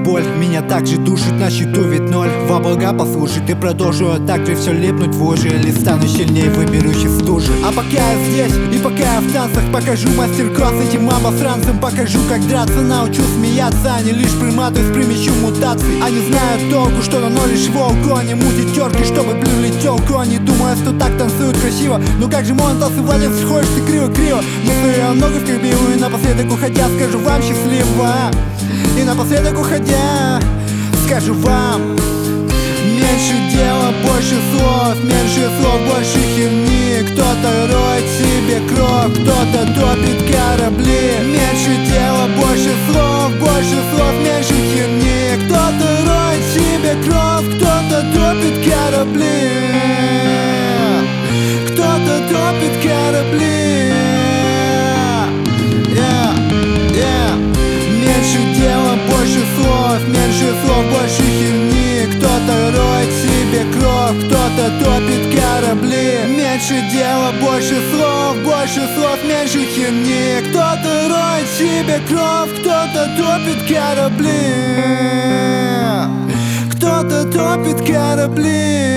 боль меня также душит, на счету ведь ноль. Во блага послушай, ты продолжу, а также все лепнуть в ужи. Или стану сильнее, выберусь из стужи. А пока я здесь и пока я в танцах, покажу мастер-класс этим обосранцам. Покажу, как драться, научу смеяться, а не лишь приматывать с примесью мутаций. Они знают толку, что дано лишь волку, а не мутить терки, чтобы блюли телку. Они думают, что так танцуют красиво, но как же можно танцевать, если сходишь ты криво-криво? Мысли о ногах как биву, и напоследок уходя скажу вам счастливо. И напоследок уходя скажу вам: меньше дела, больше слов, меньше слов, больше херни. Кто-то роет себе кровь, кто-то топит корабли. Меньше дела, больше слов, меньше херни. Кто-то роет себе кровь, кто-то топит корабли. Кто-то топит корабли. Меньше дела, больше слов, больше херни. Кто-то роет себе кровь, кто-то топит корабли. Меньше дела, больше слов, меньше херни. Кто-то роет себе кровь, кто-то топит корабли. Кто-то топит корабли.